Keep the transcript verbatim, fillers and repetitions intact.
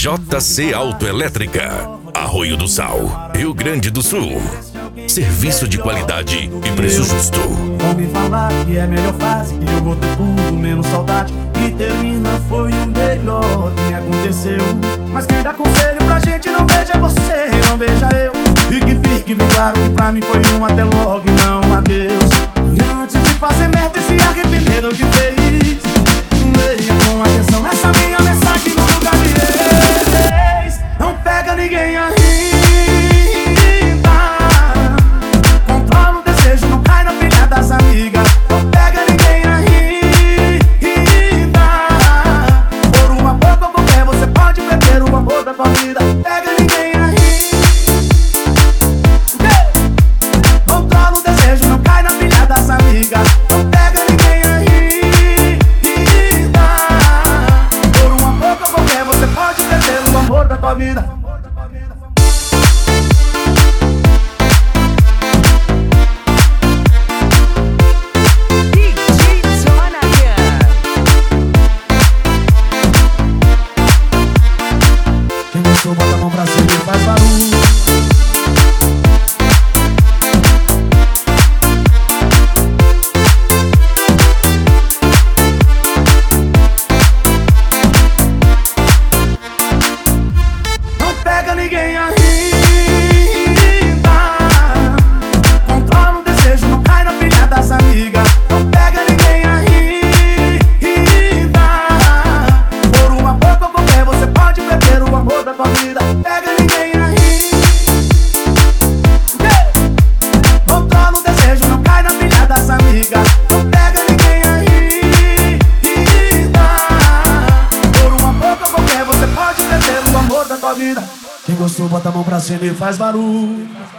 J C Autoelétrica, Arroio do Sal, Rio Grande do Sul. Serviço de qualidade e preço justo. Vão me falar que é a melhor fase, que eu vou ter tudo menos saudade. E termina foi o melhor que me aconteceu. Mas quem dá conselho pra gente não veja você, não veja eu. E que fique bem claro que pra mim foi um até logo e não um adeus. E antes de fazer merda e se arrepender do que fez, leia com atenção essa minha mensagem no lugar de ex. Não pega ninguém a rir. Das amigas, não pega ninguém a rir. Por uma boca ou qualquer você pode perder o amor da tua vida. Pega ninguém a rir. Controla o desejo, não cai na pilha das amigas. Não pega ninguém a rir. Por uma boca ou qualquer você pode perder o amor da tua vida. Bota a mão pra cima e faz barulho. Não pega ninguém a rir. Controla o desejo, não cai na pilha das amigas. Não pega ninguém a rir. Por uma boca ou qualquer você pode perder o amor da tua vida. Pega ninguém a rir. Controla o desejo, não cai na pilha das amigas. Não pega ninguém a rir. Por uma boca qualquer você pode perder o amor da tua vida. Quem gostou bota a mão pra cima e faz barulho.